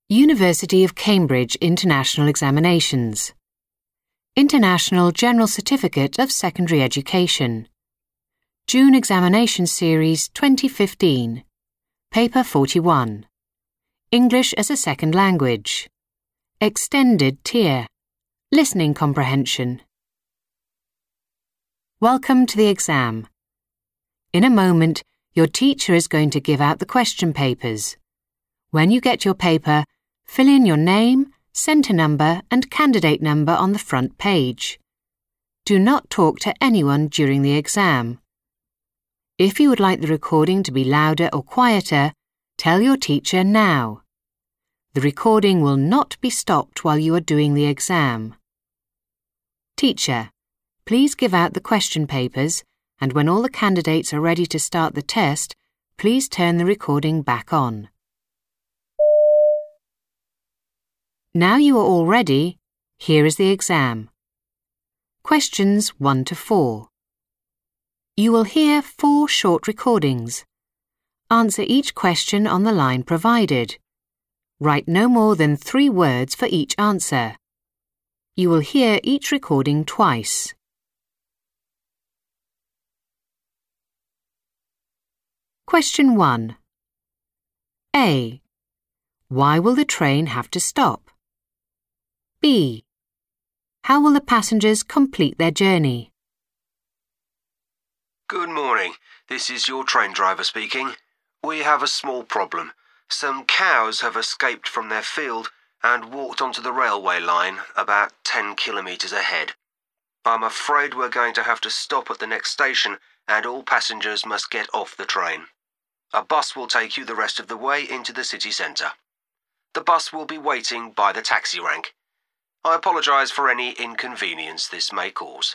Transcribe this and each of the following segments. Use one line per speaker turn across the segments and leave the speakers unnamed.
University of Cambridge International Examinations. International General Certificate of Secondary Education. June Examination Series 2015. Paper 41. English as a Second Language. Extended Tier. Listening Comprehension. Welcome to the exam. In a moment, your teacher is going to give out the question papers. When you get your paper, fill in your name, centre number and candidate number on the front page. Do not talk to anyone during the exam. If you would like the recording to be louder or quieter, tell your teacher now. The recording will not be stopped while you are doing the exam. Teacher, please give out the question papers, and when all the candidates are ready to start the test, please turn the recording back on. Now you are all ready, here is the exam. Questions 1 to 4. You will hear 4 short recordings. Answer each question on the line provided. Write no more than 3 words for each answer. You will hear each recording twice. Question 1. A. Why will the train have to stop? B. How will the passengers complete their journey?
Good morning. This is your train driver speaking. We have a small problem. Some cows have escaped from their field and walked onto the railway line about 10 kilometres ahead. I'm afraid we're going to have to stop at the next station and all passengers must get off the train. A bus will take you the rest of the way into the city centre. The bus will be waiting by the taxi rank. I apologise for any inconvenience this may cause.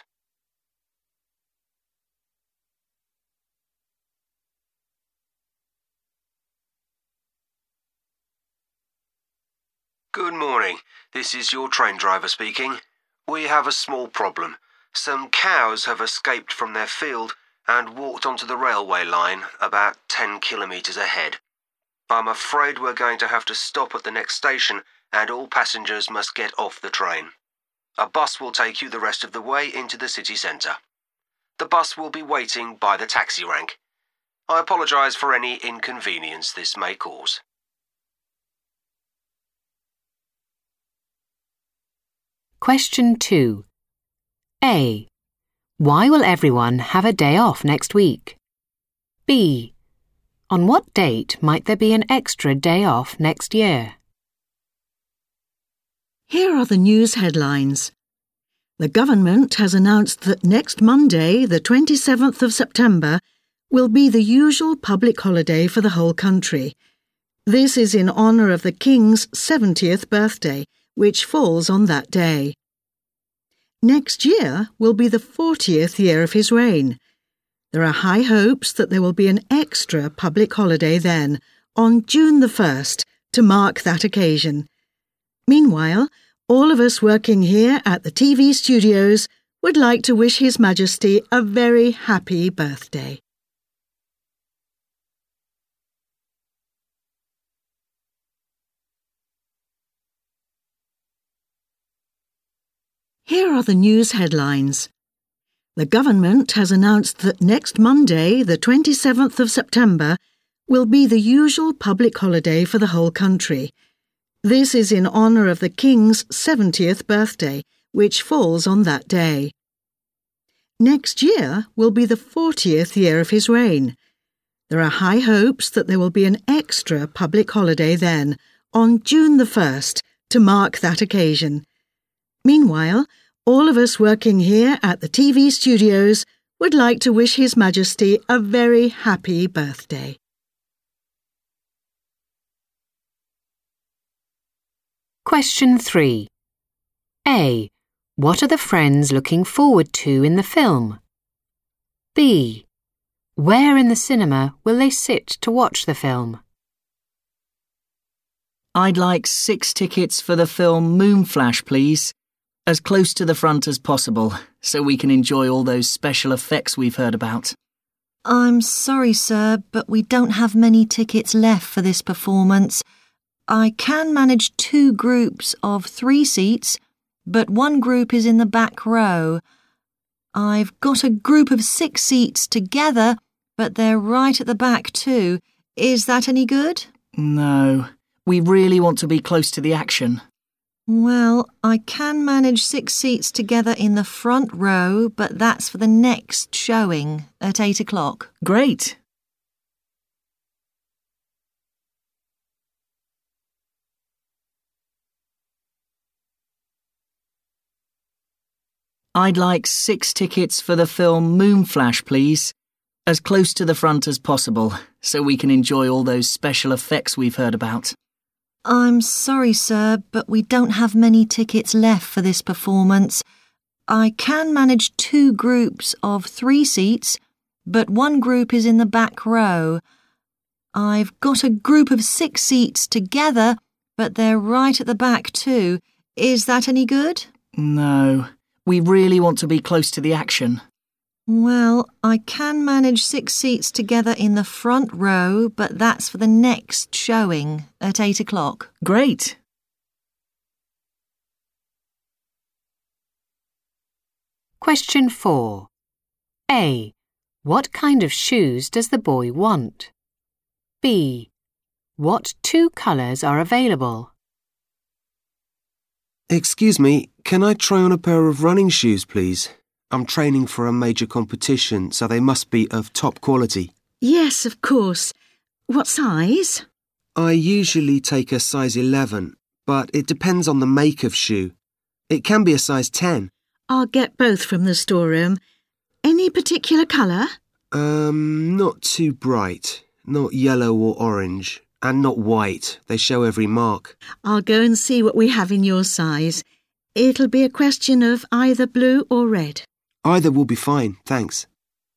Good morning. This is your train driver speaking. We have a small problem. Some cows have escaped from their field and walked onto the railway line about 10 kilometres ahead. I'm afraid we're going to have to stop at the next station and all passengers must get off the train. A bus will take you the rest of the way into the city centre. The bus will be waiting by the taxi rank. I apologise for any inconvenience this may cause.
Question 2. A. Why will everyone have a day off next week? B. On what date might there be an extra day off next year?
Here are the news headlines. The government has announced that next Monday, the 27th of September, will be the usual public holiday for the whole country. This is in honour of the King's 70th birthday, which falls on that day. Next year will be the 40th year of his reign. There are high hopes that there will be an extra public holiday then, on June the 1st, to mark that occasion. Meanwhile, all of us working here at the TV studios would like to wish His Majesty a very happy birthday. Here are the news headlines. The government has announced that next Monday, the 27th of September, will be the usual public holiday for the whole country. This is in honour of the King's 70th birthday, which falls on that day. Next year will be the 40th year of his reign. There are high hopes that there will be an extra public holiday then, on June the 1st, to mark that occasion. Meanwhile, all of us working here at the TV studios would like to wish His Majesty a very happy birthday.
Question 3. A. What are the friends looking forward to in the film? B. Where in the cinema will they sit to watch the film?
I'd like 6 tickets for the film Moonflash, please. As close to the front as possible, so we can enjoy all those special effects we've heard about.
I'm sorry, sir, but we don't have many tickets left for this performance. I can manage 2 groups of 3 seats, but one group is in the back row. I've got a group of 6 seats together, but they're right at the back too. Is that any good?
No, we really want to be close to the action.
Well, I can manage 6 seats together in the front row, but that's for the next showing at 8 o'clock.
Great. I'd like 6 tickets for the film Moonflash, please. As close to the front as possible, so we can enjoy all those special effects we've heard about.
I'm sorry, sir, but we don't have many tickets left for this performance. I can manage 2 groups of 3 seats, but one group is in the back row. I've got a group of 6 seats together, but they're right at the back too. Is that any good?
No, we really want to be close to the action.
Well, I can manage 6 seats together in the front row, but that's for the next showing at 8 o'clock.
Great.
Question 4. A. What kind of shoes does the boy want? B. What 2 colours are available?
Excuse me, can I try on a pair of running shoes, please? I'm training for a major competition, so they must be of top quality.
Yes, of course. What size?
I usually take a size 11, but it depends on the make of shoe. It can be a size 10.
I'll get both from the storeroom. Any particular colour?
Not too bright. Not yellow or orange. And not white. They show every mark.
I'll go and see what we have in your size. It'll be a question of either blue or red.
Either will be fine, thanks.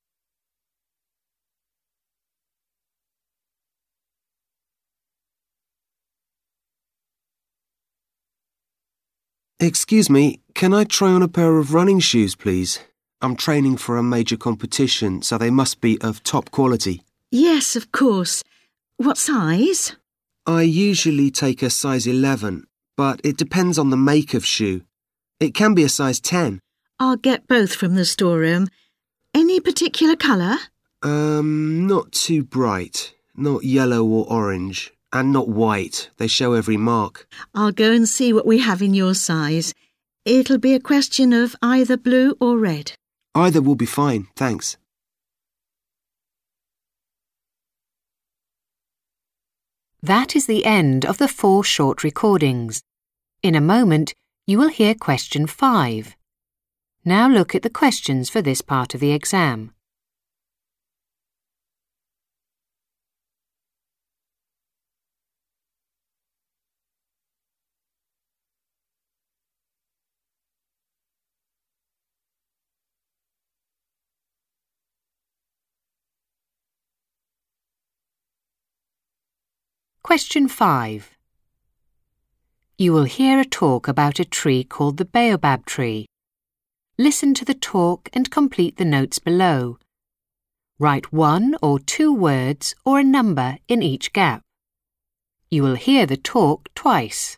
Excuse me, can I try on a pair of running shoes, please? I'm training for a major competition, so they must be of top quality.
Yes, of course. What size?
I usually take a size 11, but it depends on the make of shoe. It can be a size 10.
I'll get both from the storeroom. Any particular colour?
Not too bright. Not yellow or orange. And not white. They show every mark.
I'll go and see what we have in your size. It'll be a question of either blue or red.
Either will be fine, thanks.
That is the end of the 4 short recordings. In a moment, you will hear question 5. Now look at the questions for this part of the exam. Question 5. You will hear a talk about a tree called the baobab tree. Listen to the talk and complete the notes below. Write 1 or 2 words or a number in each gap. You will hear the talk twice.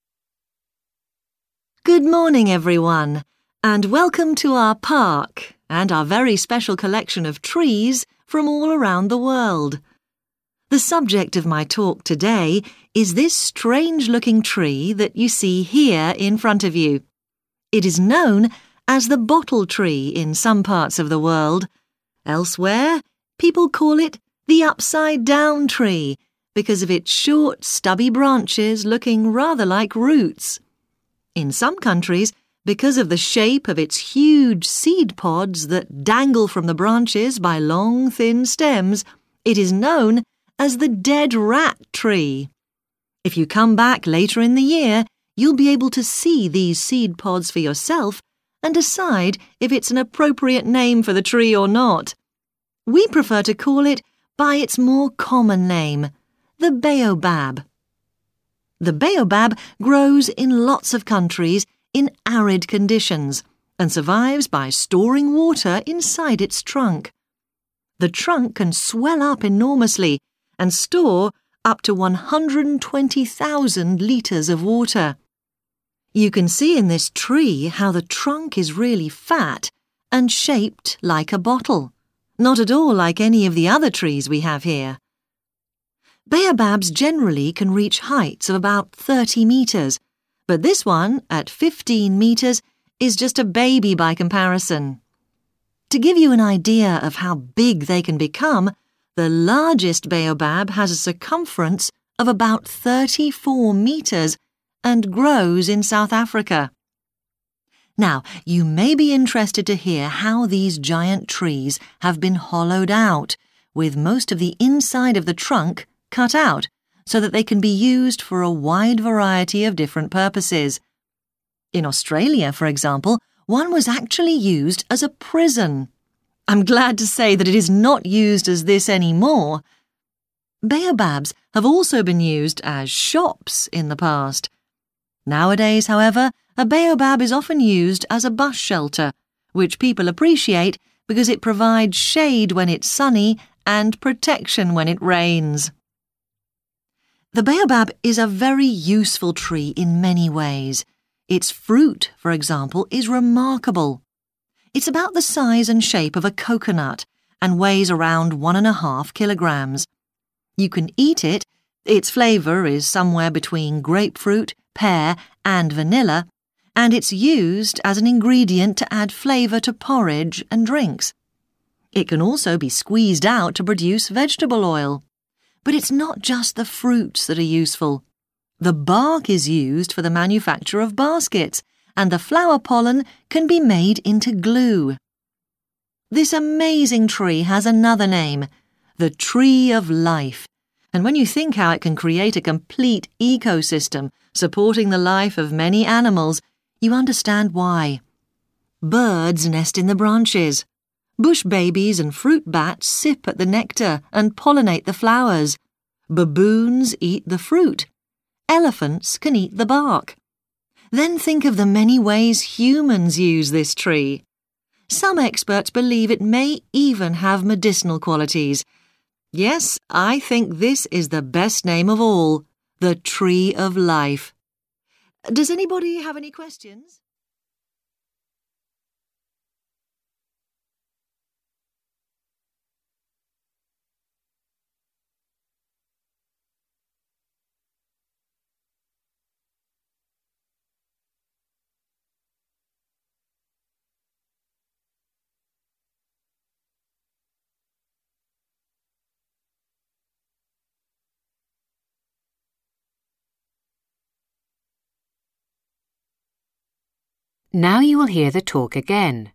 Good morning, everyone, and welcome to our park and our very special collection of trees from all around the world. The subject of my talk today is this strange-looking tree that you see here in front of you. It is known as the bottle tree in some parts of the world. Elsewhere, people call it the upside-down tree because of its short, stubby branches looking rather like roots. In some countries, because of the shape of its huge seed pods that dangle from the branches by long, thin stems, it is known as the dead rat tree. If you come back later in the year, you'll be able to see these seed pods for yourself and decide if it's an appropriate name for the tree or not. We prefer to call it by its more common name, the baobab. The baobab grows in lots of countries in arid conditions and survives by storing water inside its trunk. The trunk can swell up enormously and store up to 120,000 litres of water. You can see in this tree how the trunk is really fat and shaped like a bottle, not at all like any of the other trees we have here. Baobabs generally can reach heights of about 30 metres, but this one, at 15 metres, is just a baby by comparison. To give you an idea of how big they can become, the largest baobab has a circumference of about 34 metres and grows in South Africa. Now, you may be interested to hear how these giant trees have been hollowed out, with most of the inside of the trunk cut out so that they can be used for a wide variety of different purposes. In Australia, for example, one was actually used as a prison. I'm glad to say that it is not used as this anymore. Baobabs have also been used as shops in the past. Nowadays, however, a baobab is often used as a bus shelter, which people appreciate because it provides shade when it's sunny and protection when it rains. The baobab is a very useful tree in many ways. Its fruit, for example, is remarkable. It's about the size and shape of a coconut and weighs around 1.5 kilograms. You can eat it. Its flavour is somewhere between grapefruit, pear and vanilla, and it's used as an ingredient to add flavour to porridge and drinks. It can also be squeezed out to produce vegetable oil. But it's not just the fruits that are useful. The bark is used for the manufacture of baskets, and the flower pollen can be made into glue. This amazing tree has another name, the Tree of Life. And when you think how it can create a complete ecosystem supporting the life of many animals, you understand why. Birds nest in the branches. Bush babies and fruit bats sip at the nectar and pollinate the flowers. Baboons eat the fruit. Elephants can eat the bark. Then think of the many ways humans use this tree. Some experts believe it may even have medicinal qualities. Yes, I think this is the best name of all, the Tree of Life. Does anybody have any questions?
Now you will hear the talk again.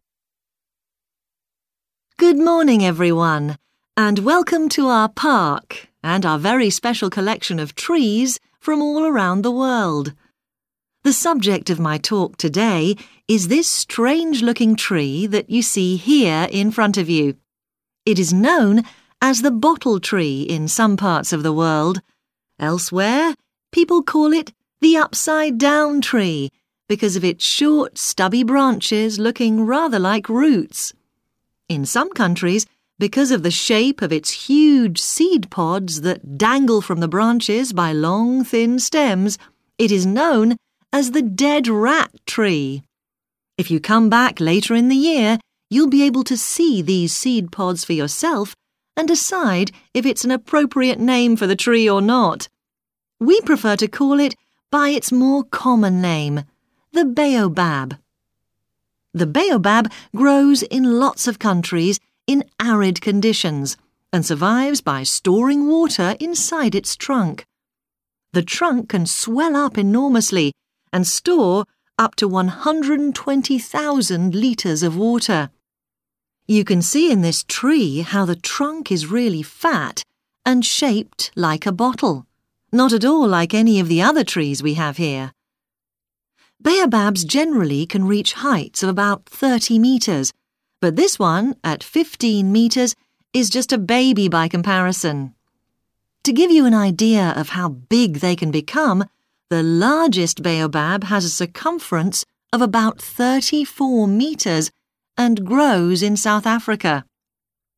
Good morning, everyone, and welcome to our park and our very special collection of trees from all around the world. The subject of my talk today is this strange-looking tree that you see here in front of you. It is known as the bottle tree in some parts of the world. Elsewhere, people call it the upside-down tree, because of its short, stubby branches looking rather like roots. In some countries, because of the shape of its huge seed pods that dangle from the branches by long, thin stems, it is known as the dead rat tree. If you come back later in the year, you'll be able to see these seed pods for yourself and decide if it's an appropriate name for the tree or not. We prefer to call it by its more common name, the baobab. The baobab grows in lots of countries in arid conditions and survives by storing water inside its trunk. The trunk can swell up enormously and store up to 120,000 litres of water. You can see in this tree how the trunk is really fat and shaped like a bottle, not at all like any of the other trees we have here. Baobabs generally can reach heights of about 30 metres, but this one, at 15 metres, is just a baby by comparison. To give you an idea of how big they can become, the largest baobab has a circumference of about 34 metres and grows in South Africa.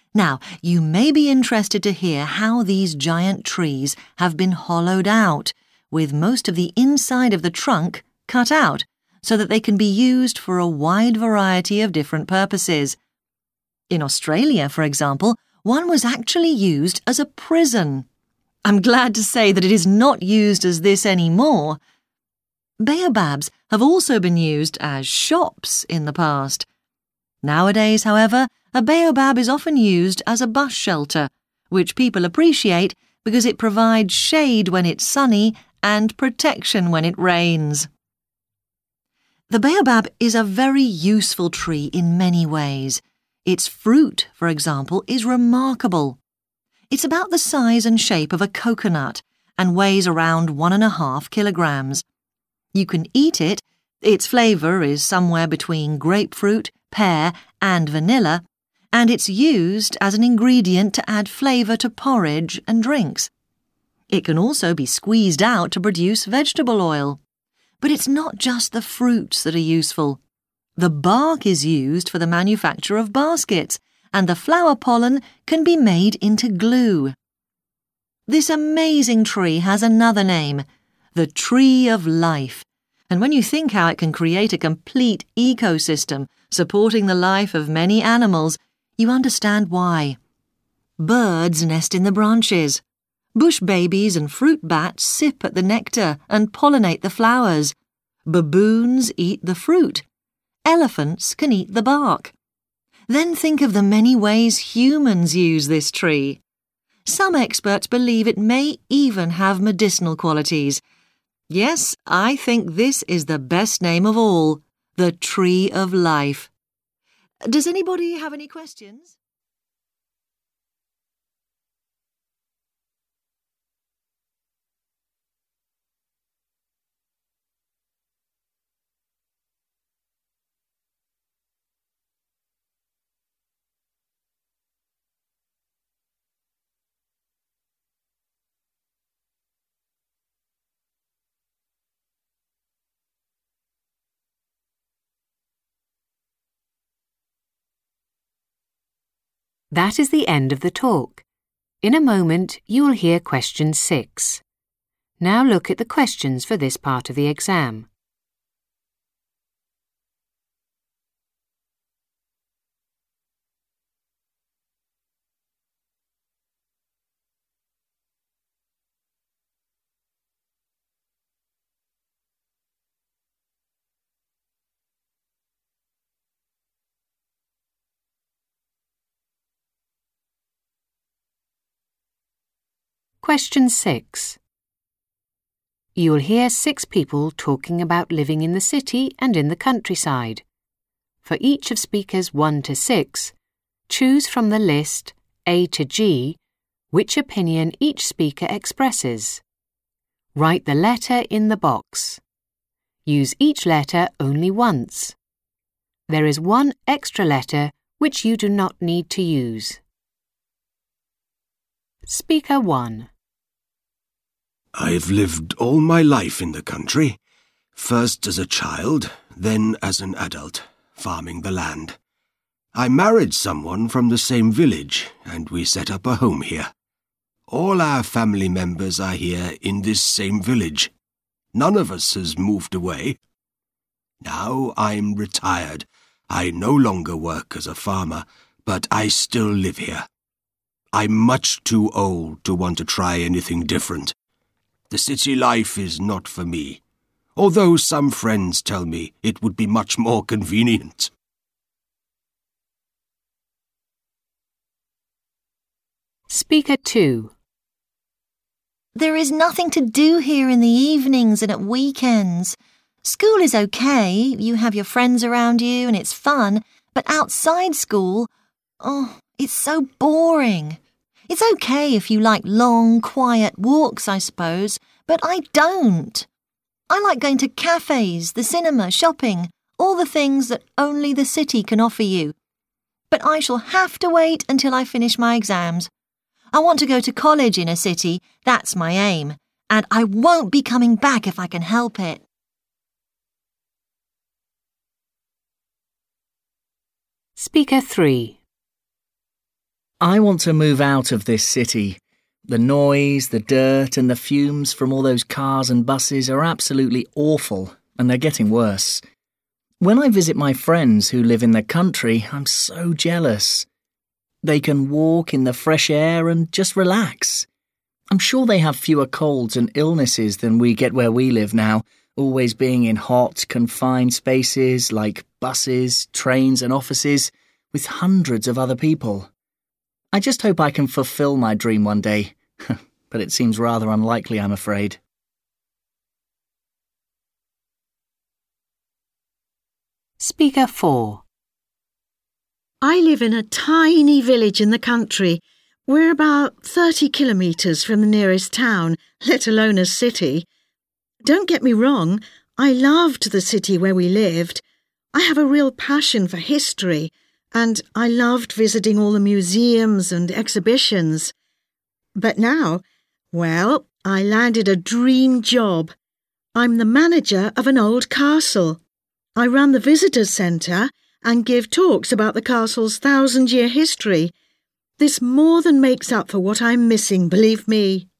Now, you may be interested to hear how these giant trees have been hollowed out, with most of the inside of the trunk cut out, so that they can be used for a wide variety of different purposes. In Australia, for example, one was actually used as a prison. I'm glad to say that it is not used as this anymore. Baobabs have also been used as shops in the past. Nowadays, however, a baobab is often used as a bus shelter, which people appreciate because it provides shade when it's sunny and protection when it rains. The baobab is a very useful tree in many ways. Its fruit, for example, is remarkable. It's about the size and shape of a coconut and weighs around 1.5 kilograms. You can eat it. Its flavour is somewhere between grapefruit, pear and vanilla, and it's used as an ingredient to add flavour to porridge and drinks. It can also be squeezed out to produce vegetable oil. But it's not just the fruits that are useful. The bark is used for the manufacture of baskets, and the flower pollen can be made into glue. This amazing tree has another name, the Tree of Life. And when you think how it can create a complete ecosystem supporting the life of many animals, you understand why. Birds nest in the branches. Bush babies and fruit bats sip at the nectar and pollinate the flowers. Baboons eat the fruit. Elephants can eat the bark. Then think of the many ways humans use this tree. Some experts believe it may even have medicinal qualities. Yes, I think this is the best name of all, the Tree of Life. Does anybody have any questions?
That is the end of the talk. In a moment, you will hear question 6. Now look at the questions for this part of the exam. Question 6. You will hear 6 people talking about living in the city and in the countryside. For each of speakers 1 to 6, choose from the list A to G which opinion each speaker expresses. Write the letter in the box. Use each letter only once. There is 1 extra letter which you do not need to use. Speaker 1.
I've lived all my life in the country, first as a child, then as an adult, farming the land. I married someone from the same village, and we set up a home here. All our family members are here in this same village. None of us has moved away. Now I'm retired. I no longer work as a farmer, but I still live here. I'm much too old to want to try anything different. The city life is not for me, although some friends tell me it would be much more convenient.
Speaker 2.
There is nothing to do here in the evenings and at weekends. School is okay, you have your friends around you and it's fun, but outside school, it's so boring. It's okay if you like long, quiet walks, I suppose, but I don't. I like going to cafes, the cinema, shopping, all the things that only the city can offer you. But I shall have to wait until I finish my exams. I want to go to college in a city, that's my aim, and I won't be coming back if I can help it.
Speaker 3.
I want to move out of this city. The noise, the dirt and the fumes from all those cars and buses are absolutely awful, and they're getting worse. When I visit my friends who live in the country, I'm so jealous. They can walk in the fresh air and just relax. I'm sure they have fewer colds and illnesses than we get where we live now, always being in hot, confined spaces like buses, trains and offices, with hundreds of other people. I just hope I can fulfill my dream one day, but it seems rather unlikely, I'm afraid.
Speaker 4.
I live in a tiny village in the country. We're about 30 kilometres from the nearest town, let alone a city. Don't get me wrong, I loved the city where we lived. I have a real passion for history, and I loved visiting all the museums and exhibitions. But now, well, I landed a dream job. I'm the manager of an old castle. I run the visitors' centre and give talks about the castle's 1,000-year history. This more than makes up for what I'm missing, believe me.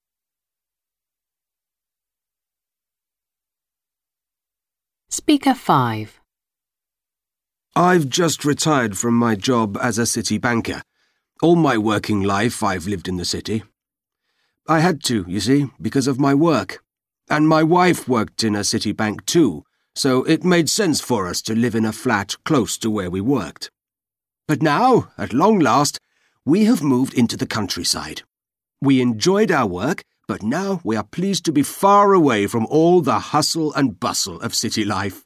Speaker 5.
I've just retired from my job as a city banker. All my working life I've lived in the city. I had to, you see, because of my work. And my wife worked in a city bank too, so it made sense for us to live in a flat close to where we worked. But now, at long last, we have moved into the countryside. We enjoyed our work, but now we are pleased to be far away from all the hustle and bustle of city life.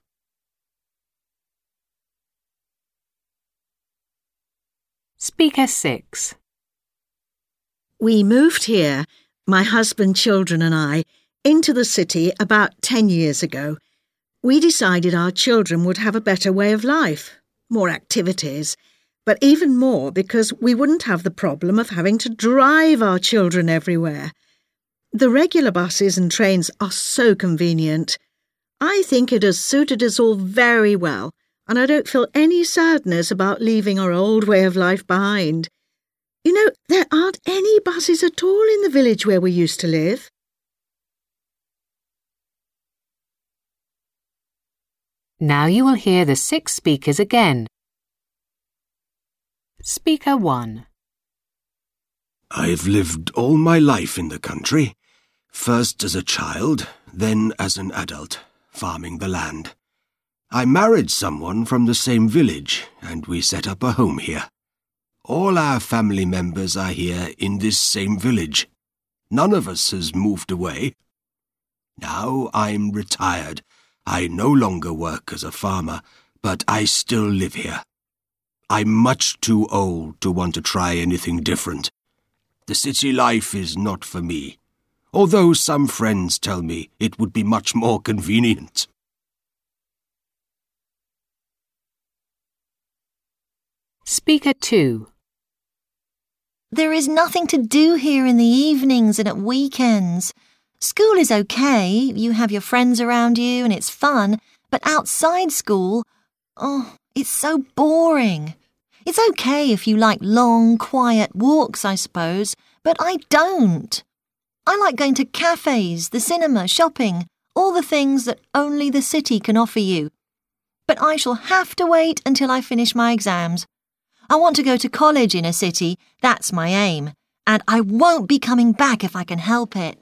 Speaker 6.
We moved here, my husband, children and I, into the city about 10 years ago. We decided our children would have a better way of life, more activities, but even more because we wouldn't have the problem of having to drive our children everywhere. The regular buses and trains are so convenient. I think it has suited us all very well, and I don't feel any sadness about leaving our old way of life behind. You know, there aren't any buses at all in the village where we used to live.
Now you will hear the 6 speakers again. Speaker 1.
I've lived all my life in the country, first as a child, then as an adult, farming the land. I married someone from the same village, and we set up a home here. All our family members are here in this same village. None of us has moved away. Now I'm retired. I no longer work as a farmer, but I still live here. I'm much too old to want to try anything different. The city life is not for me, although some friends tell me it would be much more convenient.
Speaker 2.
There is nothing to do here in the evenings and at weekends. School is okay, you have your friends around you and it's fun, but outside school, it's so boring. It's okay if you like long, quiet walks, I suppose, but I don't. I like going to cafes, the cinema, shopping, all the things that only the city can offer you. But I shall have to wait until I finish my exams. I want to go to college in a city, that's my aim, and I won't be coming back if I can help it.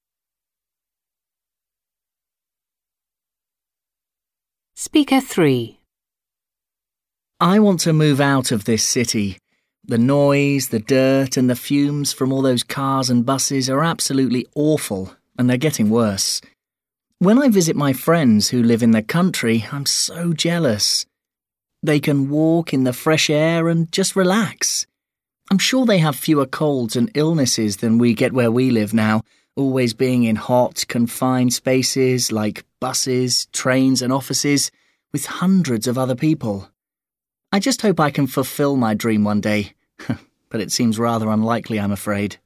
Speaker 3.
I want to move out of this city. The noise, the dirt and the fumes from all those cars and buses are absolutely awful, and they're getting worse. When I visit my friends who live in the country, I'm so jealous. They can walk in the fresh air and just relax. I'm sure they have fewer colds and illnesses than we get where we live now, always being in hot, confined spaces like buses, trains and offices, with hundreds of other people. I just hope I can fulfill my dream one day, but it seems rather unlikely, I'm afraid.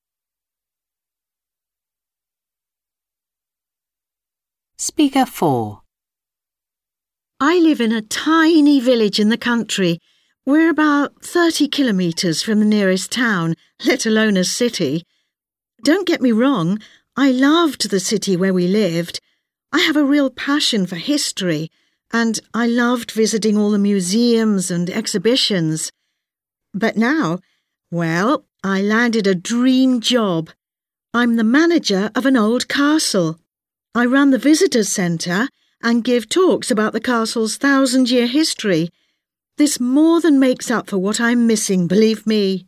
Speaker 4.
I live in a tiny village in the country. We're about 30 kilometres from the nearest town, let alone a city. Don't get me wrong, I loved the city where we lived. I have a real passion for history, and I loved visiting all the museums and exhibitions. But now, well, I landed a dream job. I'm the manager of an old castle. I run the visitors' centre and give talks about the castle's 1,000-year history. This more than makes up for what I'm missing, believe me.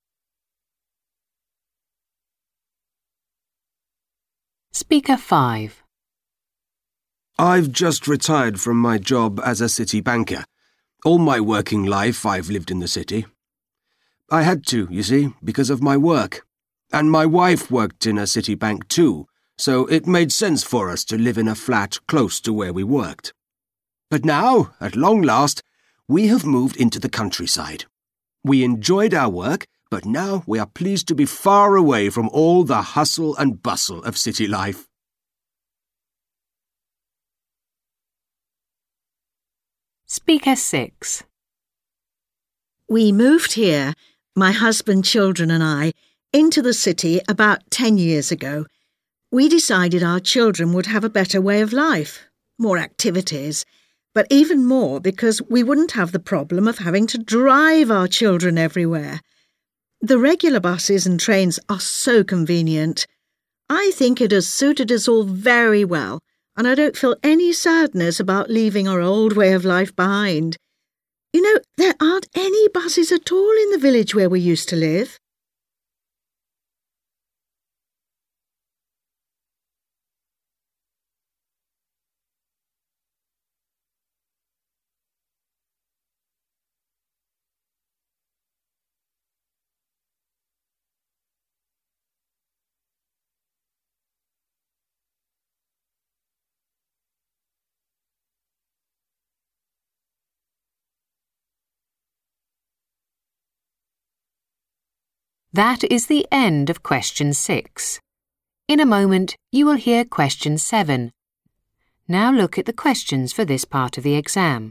Speaker 5.
I've just retired from my job as a city banker. All my working life I've lived in the city. I had to, you see, because of my work. And my wife worked in a city bank too, so it made sense for us to live in a flat close to where we worked. But now, at long last, we have moved into the countryside. We enjoyed our work, but now we are pleased to be far away from all the hustle and bustle of city life.
Speaker 6.
We moved here, my husband, children and I, into the city about 10 years ago. We decided our children would have a better way of life, more activities, but even more because we wouldn't have the problem of having to drive our children everywhere. The regular buses and trains are so convenient. I think it has suited us all very well, and I don't feel any sadness about leaving our old way of life behind. You know, there aren't any buses at all in the village where we used to live.
That is the end of question 6. In a moment, you will hear question 7. Now look at the questions for this part of the exam.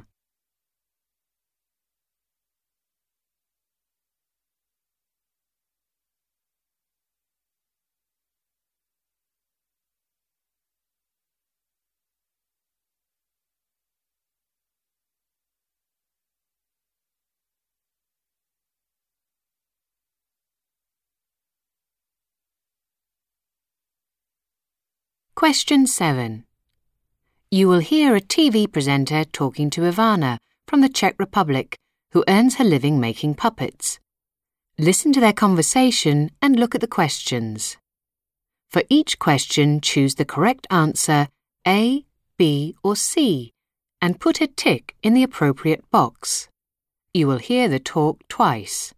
Question 7. You will hear a TV presenter talking to Ivana from the Czech Republic, who earns her living making puppets. Listen to their conversation and look at the questions. For each question, choose the correct answer A, B or C and put a tick in the appropriate box. You will hear the talk twice.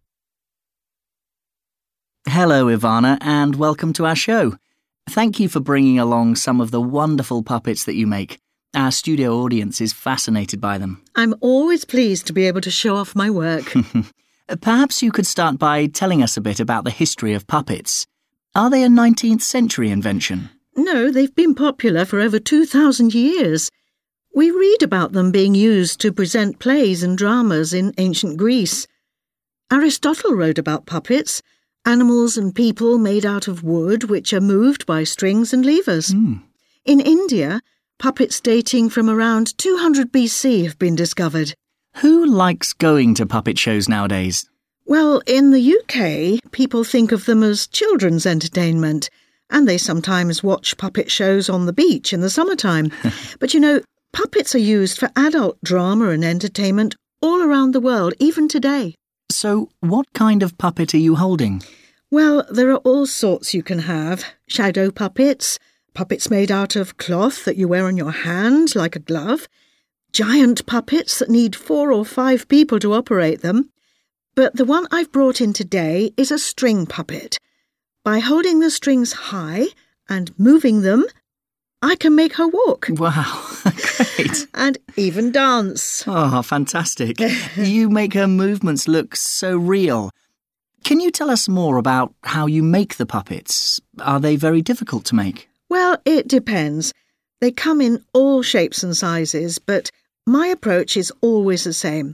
Hello, Ivana, and welcome to our show. Thank you for bringing along some of the wonderful puppets that you make. Our studio audience is fascinated by them.
I'm always pleased to be able to show off my work.
Perhaps you could start by telling us a bit about the history of puppets. Are they a 19th century invention?
No, they've been popular for over 2,000 years. We read about them being used to present plays and dramas in ancient Greece. Aristotle wrote about puppets, animals and people made out of wood which are moved by strings and levers. In India, puppets dating from around 200 BC have been discovered.
Who likes going to puppet shows nowadays?
Well, in the UK, people think of them as children's entertainment, and they sometimes watch puppet shows on the beach in the summertime. But you know, puppets are used for adult drama and entertainment all around the world, even today.
So, what kind of puppet are you holding?
Well, there are all sorts you can have. Shadow puppets, puppets made out of cloth that you wear on your hand like a glove, giant puppets that need 4 or 5 people to operate them. But the one I've brought in today is a string puppet. By holding the strings high and moving them, I can make her walk.
Wow, great.
And even dance.
Oh, fantastic. You make her movements look so real. Can you tell us more about how you make the puppets? Are they very difficult to make?
Well, it depends. They come in all shapes and sizes, but my approach is always the same.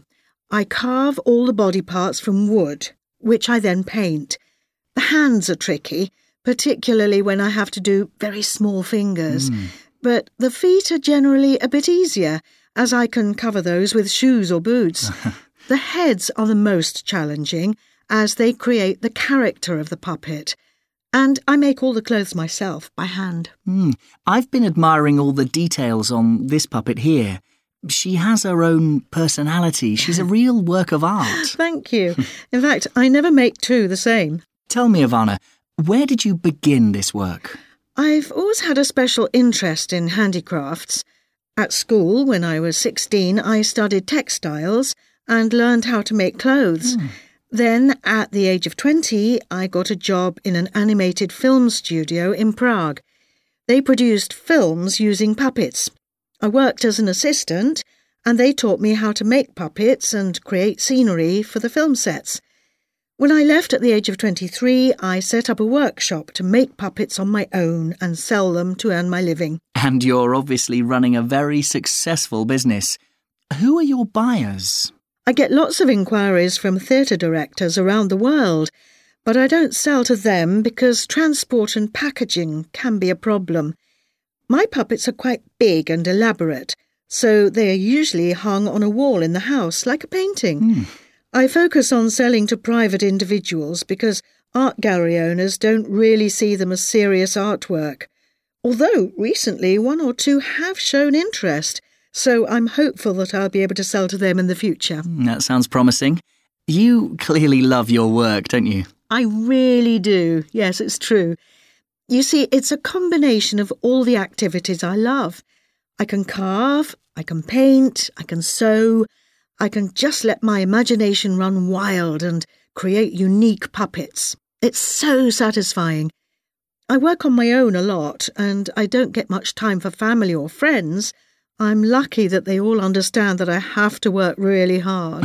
I carve all the body parts from wood, which I then paint. The hands are tricky, particularly when I have to do very small fingers. But the feet are generally a bit easier, as I can cover those with shoes or boots. The heads are the most challenging, as they create the character of the puppet. And I make all the clothes myself, by hand.
I've been admiring all the details on this puppet here. She has her own personality. She's a real work of art.
Thank you. In fact, I never make two the same.
Tell me, Ivana, where did you begin this work?
I've always had a special interest in handicrafts. At school, when I was 16, I studied textiles and learned how to make clothes. Then, at the age of 20, I got a job in an animated film studio in Prague. They produced films using puppets. I worked as an assistant, and they taught me how to make puppets and create scenery for the film sets. When I left at the age of 23, I set up a workshop to make puppets on my own and sell them to earn my living.
And you're obviously running a very successful business. Who are your buyers?
I get lots of inquiries from theatre directors around the world, but I don't sell to them because transport and packaging can be a problem. My puppets are quite big and elaborate, so they are usually hung on a wall in the house like a painting. I focus on selling to private individuals because art gallery owners don't really see them as serious artwork. Although recently 1 or 2 have shown interest, so I'm hopeful that I'll be able to sell to them in the future.
That sounds promising. You clearly love your work, don't you?
I really do. Yes, it's true. You see, it's a combination of all the activities I love. I can carve, I can paint, I can sew, I can just let my imagination run wild and create unique puppets. It's so satisfying. I work on my own a lot, and I don't get much time for family or friends. I'm lucky that they all understand that I have to work really hard.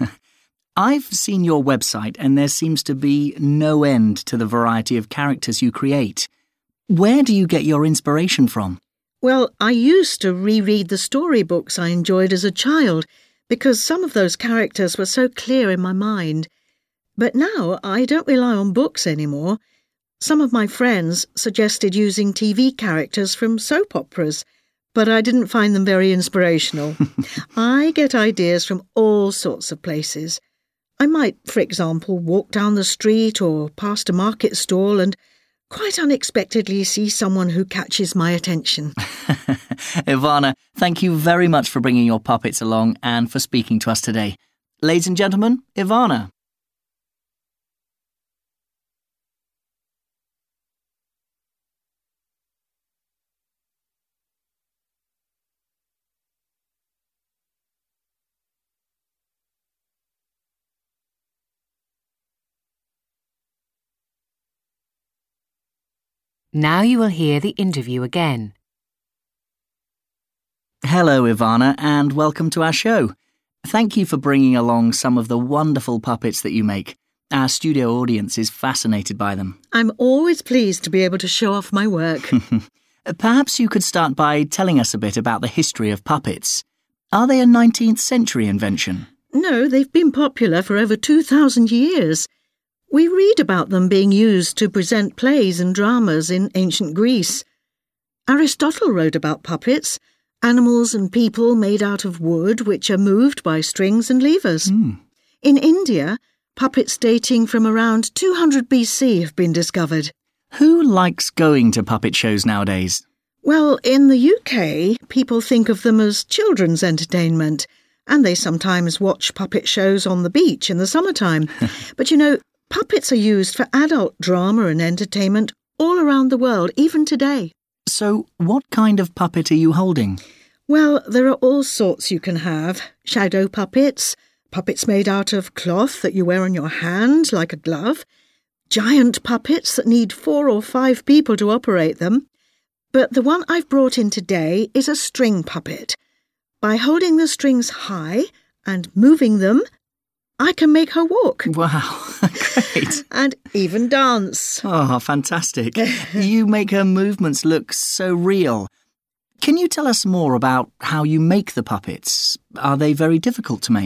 I've seen your website, and there seems to be no end to the variety of characters you create. Where do you get your inspiration from?
Well, I used to reread the storybooks I enjoyed as a child, because some of those characters were so clear in my mind. But now I don't rely on books anymore. Some of my friends suggested using TV characters from soap operas, but I didn't find them very inspirational. I get ideas from all sorts of places. I might, for example, walk down the street or past a market stall and quite unexpectedly see someone who catches my attention.
Ivana, thank you very much for bringing your puppets along and for speaking to us today. Ladies and gentlemen, Ivana.
Now you will hear the interview again.
Hello, Ivana, and welcome to our show. Thank you for bringing along some of the wonderful puppets that you make. Our studio audience is fascinated by them.
I'm always pleased to be able to show off my work.
Perhaps you could start by telling us a bit about the history of puppets. Are they a 19th century invention?
No, they've been popular for over 2,000 years. We read about them being used to present plays and dramas in ancient Greece. Aristotle wrote about puppets, animals and people made out of wood which are moved by strings and levers. In India, puppets dating from around 200 BC have been discovered.
Who likes going to puppet shows nowadays?
Well, in the UK, people think of them as children's entertainment, and they sometimes watch puppet shows on the beach in the summertime. But you know, puppets are used for adult drama and entertainment all around the world, even today.
So, what kind of puppet are you holding?
Well, there are all sorts you can have. Shadow puppets, puppets made out of cloth that you wear on your hand like a glove, giant puppets that need 4 or 5 people to operate them. But the one I've brought in today is a string puppet. By holding the strings high and moving them, I can make her walk.
Wow, great.
And even dance.
Oh, fantastic. You make her movements look so real. Can you tell us more about how you make the puppets? Are they very difficult to make?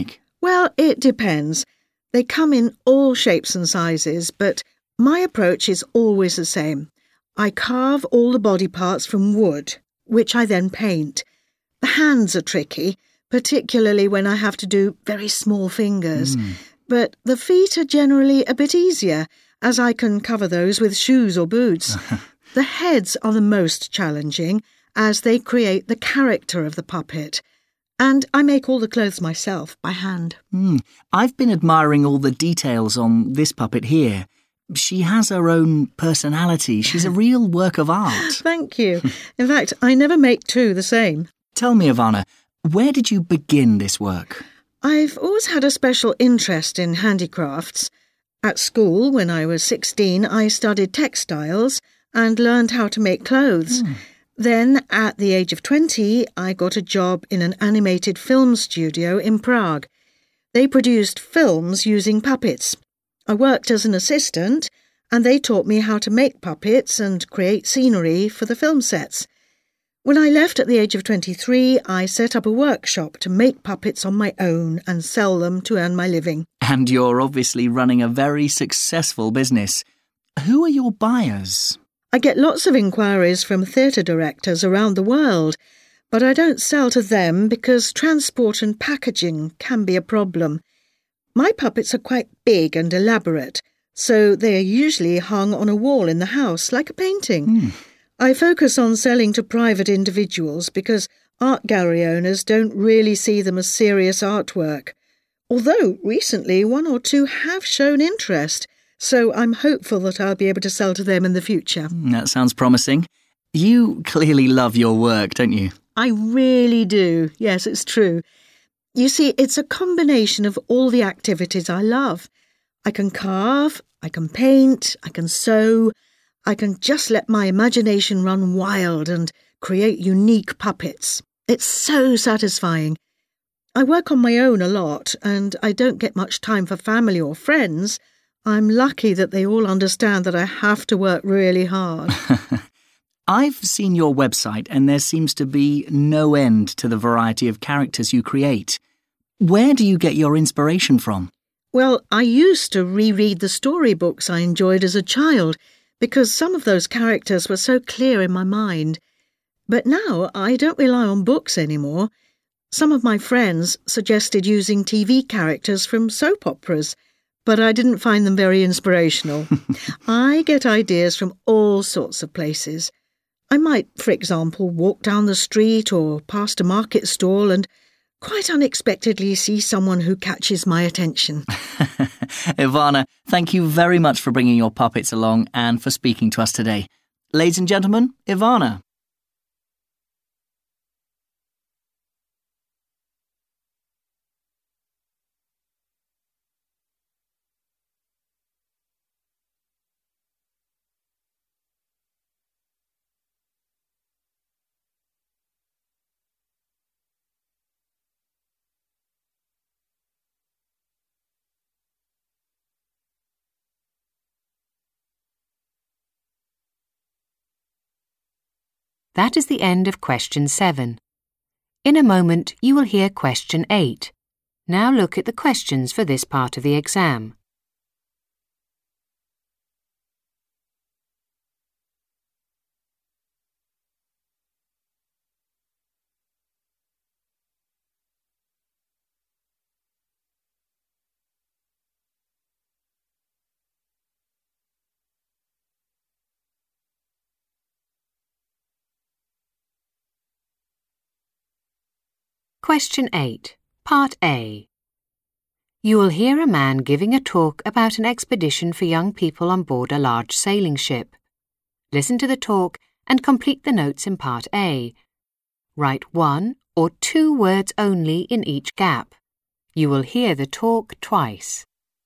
Well, it depends. They come in all shapes and sizes, but my approach is always the same. I carve all the body parts from wood, which I then paint. The hands are tricky, particularly when I have to do very small fingers. But the feet are generally a bit easier, as I can cover those with shoes or boots. The heads are the most challenging, as they create the character of the puppet. And I make all the clothes myself by hand.
I've been admiring all the details on this puppet here. She has her own personality. She's a real work of art.
Thank you. In fact, I never make two the same.
Tell me, Ivana, where did you begin this work?
I've always had a special interest in handicrafts. At school, when I was 16, I studied textiles and learned how to make clothes. Then, at the age of 20, I got a job in an animated film studio in Prague. They produced films using puppets. I worked as an assistant, and they taught me how to make puppets and create scenery for the film sets. When I left at the age of 23, I set up a workshop to make puppets on my own and sell them to earn my living.
And you're obviously running a very successful business. Who are your buyers?
I get lots of inquiries from theatre directors around the world, but I don't sell to them because transport and packaging can be a problem. My puppets are quite big and elaborate, so they are usually hung on a wall in the house like a painting. I focus on selling to private individuals because art gallery owners don't really see them as serious artwork. Although recently 1 or 2 have shown interest, so I'm hopeful that I'll be able to sell to them in the future.
That sounds promising. You clearly love your work, don't you?
I really do. Yes, it's true. You see, it's a combination of all the activities I love. I can carve, I can paint, I can sew. I can just let my imagination run wild and create unique puppets. It's so satisfying. I work on my own a lot, and I don't get much time for family or friends. I'm lucky that they all understand that I have to work really hard.
I've seen your website, and there seems to be no end to the variety of characters you create. Where do you get your inspiration from?
Well, I used to reread the storybooks I enjoyed as a child, because some of those characters were so clear in my mind. But now I don't rely on books anymore. Some of my friends suggested using TV characters from soap operas, but I didn't find them very inspirational. I get ideas from all sorts of places. I might, for example, walk down the street or past a market stall and quite unexpectedly see someone who catches my attention.
Ivana, thank you very much for bringing your puppets along and for speaking to us today. Ladies and gentlemen, Ivana.
That is the end of question 7. In a moment, you will hear question 8. Now look at the questions for this part of the exam. Question 8, Part A. You will hear a man giving a talk about an expedition for young people on board a large sailing ship. Listen to the talk and complete the notes in Part A. Write 1 or 2 words only in each gap. You will hear the talk twice.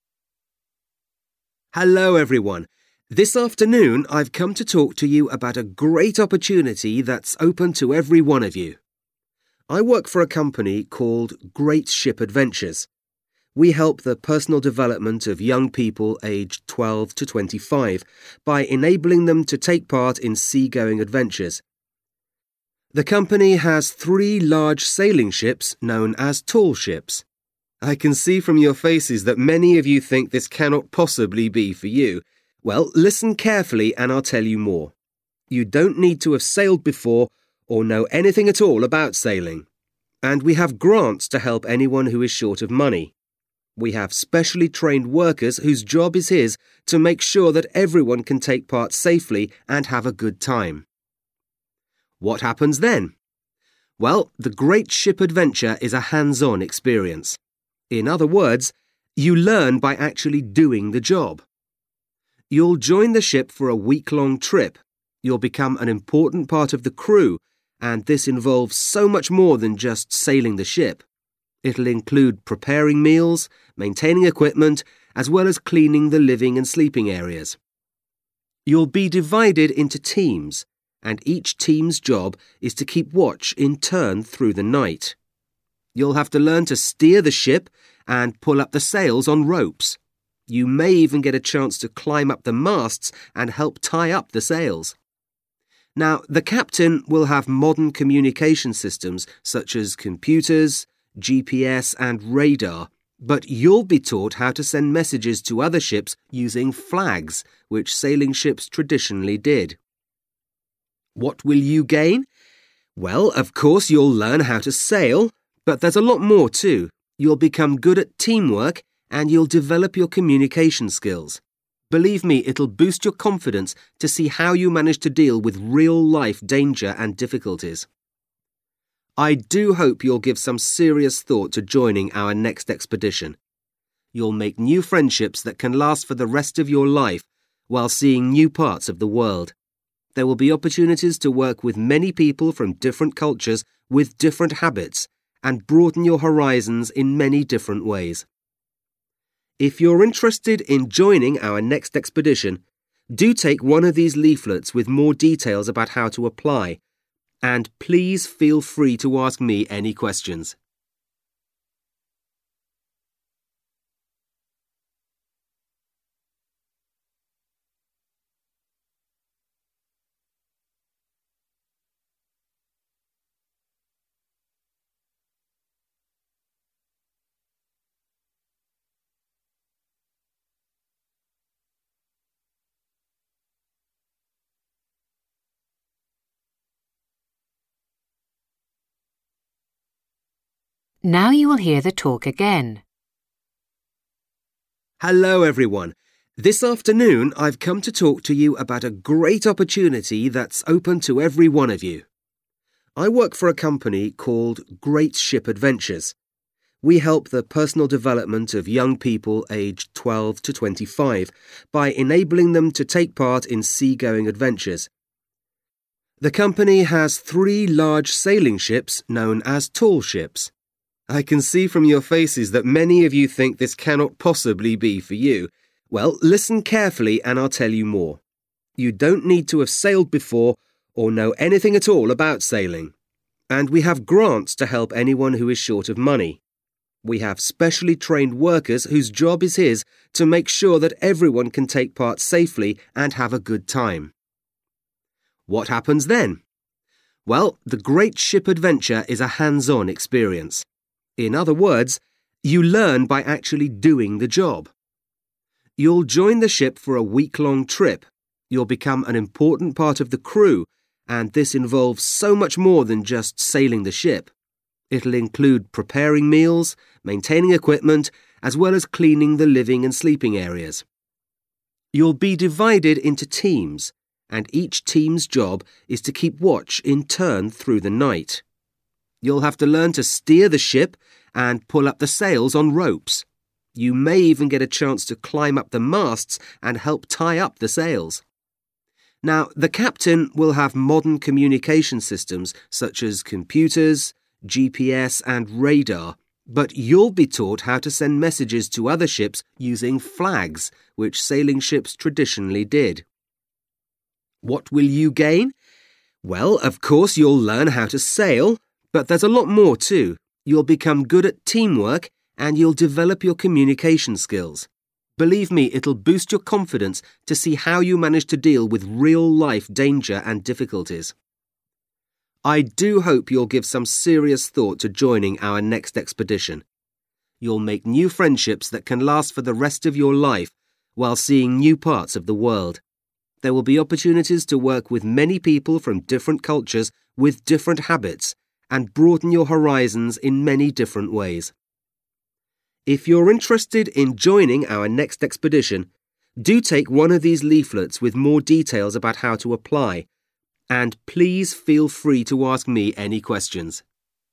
Hello everyone. This afternoon I've come to talk to you about a great opportunity that's open to every one of you. I work for a company called Great Ship Adventures. We help the personal development of young people aged 12 to 25 by enabling them to take part in seagoing adventures. The company has 3 large sailing ships known as tall ships. I can see from your faces that many of you think this cannot possibly be for you. Well, listen carefully and I'll tell you more. You don't need to have sailed before or know anything at all about sailing. And we have grants to help anyone who is short of money. We have specially trained workers whose job is to make sure that everyone can take part safely and have a good time. What happens then? Well, the Great Ship Adventure is a hands-on experience. In other words, you learn by actually doing the job. You'll join the ship for a week-long trip. You'll become an important part of the crew, and this involves so much more than just sailing the ship. It'll include preparing meals, maintaining equipment, as well as cleaning the living and sleeping areas. You'll be divided into teams, and each team's job is to keep watch in turn through the night. You'll have to learn to steer the ship and pull up the sails on ropes. You may even get a chance to climb up the masts and help tie up the sails. Now, the captain will have modern communication systems such as computers, GPS and radar, but you'll be taught how to send messages to other ships using flags, which sailing ships traditionally did. What will you gain? Well, of course, you'll learn how to sail, but there's a lot more too. You'll become good at teamwork and you'll develop your communication skills. Believe me, it'll boost your confidence to see how you manage to deal with real-life danger and difficulties. I do hope you'll give some serious thought to joining our next expedition. You'll make new friendships that can last for the rest of your life while seeing new parts of the world. There will be opportunities to work with many people from different cultures with different habits and broaden your horizons in many different ways. If you're interested in joining our next expedition, do take one of these leaflets with more details about how to apply, and please feel free to ask me any questions.
Now you will hear the talk again.
Hello everyone. This afternoon I've come to talk to you about a great opportunity that's open to every one of you. I work for a company called Great Ship Adventures. We help the personal development of young people aged 12 to 25 by enabling them to take part in seagoing adventures. The company has 3 large sailing ships known as tall ships. I can see from your faces that many of you think this cannot possibly be for you. Well, listen carefully and I'll tell you more. You don't need to have sailed before or know anything at all about sailing. And we have grants to help anyone who is short of money. We have specially trained workers whose job is to make sure that everyone can take part safely and have a good time. What happens then? Well, the Great Ship Adventure is a hands-on experience. In other words, you learn by actually doing the job. You'll join the ship for a week-long trip. You'll become an important part of the crew, and this involves so much more than just sailing the ship. It'll include preparing meals, maintaining equipment, as well as cleaning the living and sleeping areas. You'll be divided into teams, and each team's job is to keep watch in turn through the night. You'll have to learn to steer the ship and pull up the sails on ropes. You may even get a chance to climb up the masts and help tie up the sails. Now, the captain will have modern communication systems such as computers, GPS and radar, but you'll be taught how to send messages to other ships using flags, which sailing ships traditionally did. What will you gain? Well, of course, you'll learn how to sail, but there's a lot more too. You'll become good at teamwork and you'll develop your communication skills. Believe me, it'll boost your confidence to see how you manage to deal with real-life danger and difficulties. I do hope you'll give some serious thought to joining our next expedition. you'll make new friendships that can last for the rest of your life while seeing new parts of the world. There will be opportunities to work with many people from different cultures with different habits and broaden your horizons in many different ways. If you're interested in joining our next expedition, do take one of these leaflets with more details about how to apply, and please feel free to ask me any questions.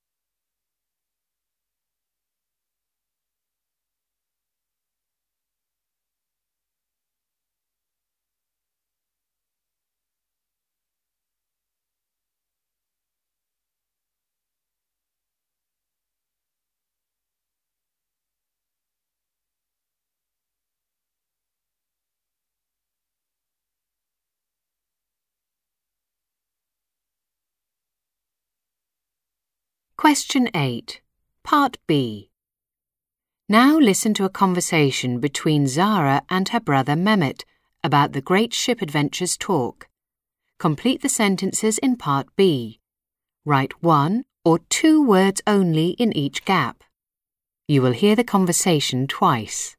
Question 8, Part B. Now listen to a conversation between Zara and her brother Mehmet about the Great Ship Adventures talk. Complete the sentences in Part B. Write 1 or 2 words only in each gap. You will hear the conversation twice.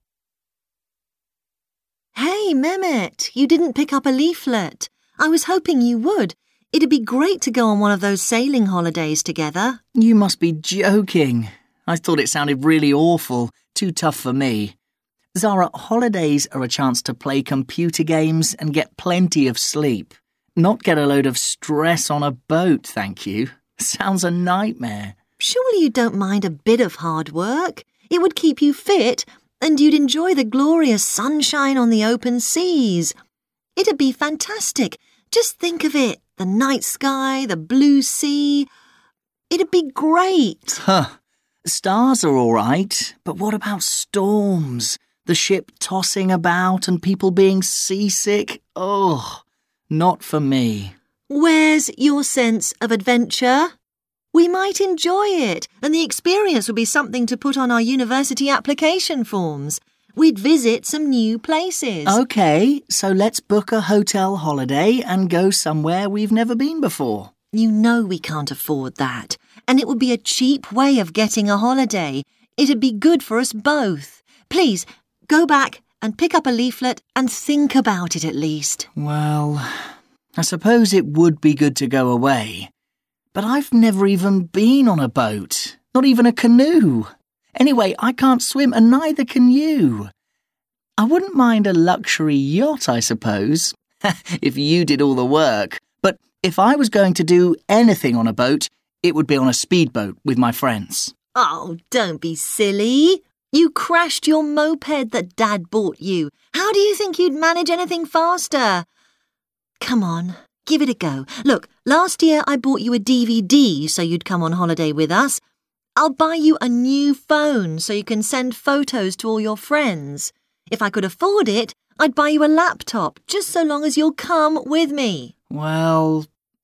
Hey, Mehmet, you didn't pick up a leaflet. I was hoping you would. It'd be great to go on one of those sailing holidays together.
You must be joking. I thought it sounded really awful, too tough for me. Zara, holidays are a chance to play computer games and get plenty of sleep. Not get a load of stress on a boat, thank you. Sounds a nightmare.
Surely you don't mind a bit of hard work? It would keep you fit, and you'd enjoy the glorious sunshine on the open seas. It'd be fantastic. Just think of it. The night sky, the blue sea. It'd be great.
Stars are all right, but what about storms? The ship tossing about and people being seasick? Oh, not for me.
Where's your sense of adventure? We might enjoy it, and the experience would be something to put on our university application forms. We'd visit some new places.
OK, so let's book a hotel holiday and go somewhere we've never been before.
You know we can't afford that, and it would be a cheap way of getting a holiday. It'd be good for us both. Please, go back and pick up a leaflet and think about it at least.
Well, I suppose it would be good to go away. But I've never even been on a boat, not even a canoe. Anyway, I can't swim and neither can you. I wouldn't mind a luxury yacht, I suppose, if you did all the work. But if I was going to do anything on a boat, it would be on a speedboat with my friends.
Oh, don't be silly. You crashed your moped that Dad bought you. How do you think you'd manage anything faster? Come on, give it a go. Look, last year I bought you a DVD so you'd come on holiday with us. I'll buy you a new phone so you can send photos to all your friends. If I could afford it, I'd buy you a laptop just so long as you'll come with me.
Well,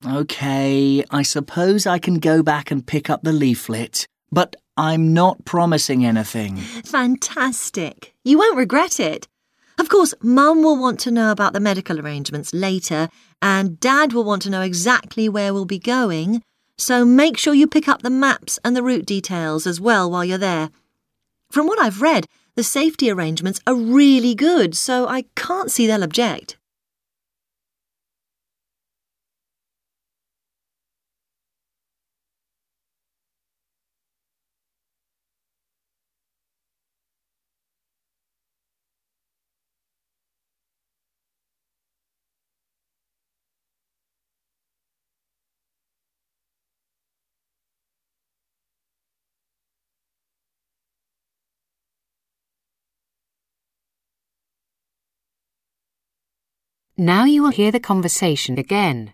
OK, I suppose I can go back and pick up the leaflet, but I'm not promising anything.
Fantastic. You won't regret it. Of course, Mum will want to know about the medical arrangements later, and Dad will want to know exactly where we'll be going. So make sure you pick up the maps and the route details as well while you're there. From what I've read, the safety arrangements are really good, so I can't see they'll object.
Now you will hear the conversation again.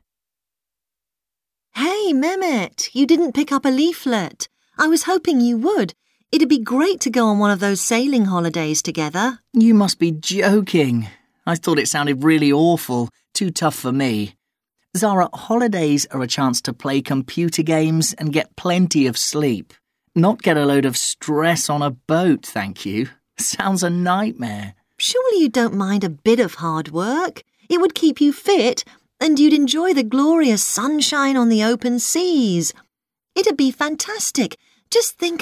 Hey, Mehmet, you didn't pick up a leaflet. I was hoping you would. It'd be great to go on one of those sailing holidays together.
You must be joking. I thought it sounded really awful, too tough for me. Zara, holidays are a chance to play computer games and get plenty of sleep. Not get a load of stress on a boat, thank you. Sounds a nightmare.
Surely you don't mind a bit of hard work? It would keep you fit, and you'd enjoy the glorious sunshine on the open seas. It'd be fantastic. Just think of it.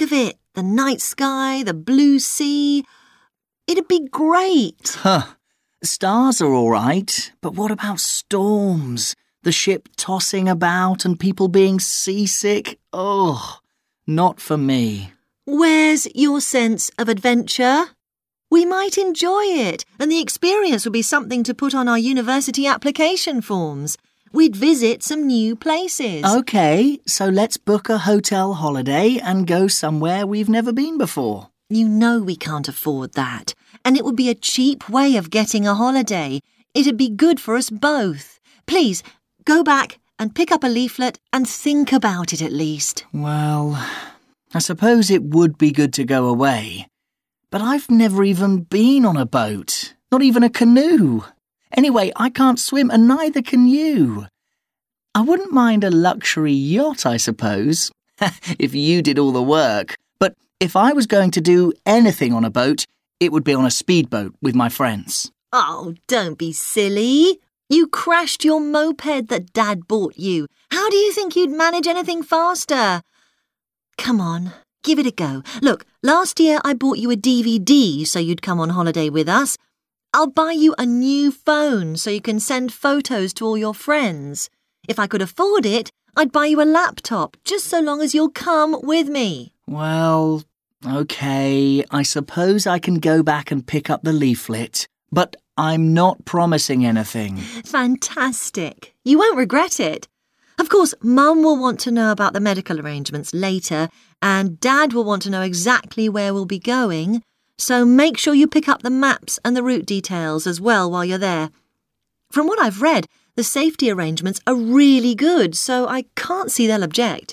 the night sky, the blue sea. It'd be great.
Stars are all right, but what about storms? The ship tossing about and people being seasick? Oh, not for me.
Where's your sense of adventure? We might enjoy it, and the experience would be something to put on our university application forms. We'd visit some new places.
OK, so let's book a hotel holiday and go somewhere we've never been before.
You know we can't afford that, and it would be a cheap way of getting a holiday. It'd be good for us both. Please, go back and pick up a leaflet and think about it at least.
Well, I suppose it would be good to go away. But I've never even been on a boat, not even a canoe. Anyway, I can't swim and neither can you. I wouldn't mind a luxury yacht, I suppose, if you did all the work. But if I was going to do anything on a boat, it would be on a speedboat with my friends.
Oh, don't be silly. You crashed your moped that Dad bought you. How do you think you'd manage anything faster? Come on, give it a go. Look, last year I bought you a DVD so you'd come on holiday with us. I'll buy you a new phone so you can send photos to all your friends. If I could afford it, I'd buy you a laptop just so long as you'll come with me.
Well, OK, I suppose I can go back and pick up the leaflet, but I'm not promising anything.
Fantastic. You won't regret it. Of course, Mum will want to know about the medical arrangements later, and Dad will want to know exactly where we'll be going, so make sure you pick up the maps and the route details as well while you're there. From what I've read, the safety arrangements are really good, so I can't see they'll object.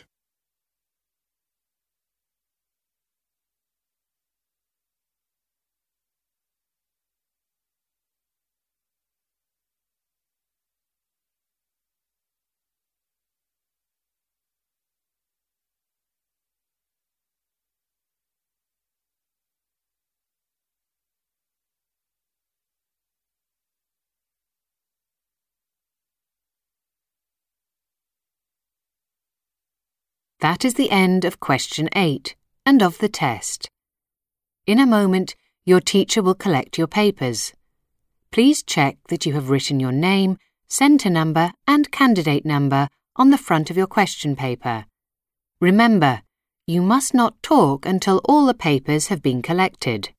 That is the end of question 8 and of the test. In a moment, your teacher will collect your papers. Please check that you have written your name, centre number and candidate number on the front of your question paper. Remember, you must not talk until all the papers have been collected.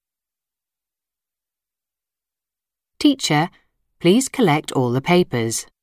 Teacher, please collect all the papers.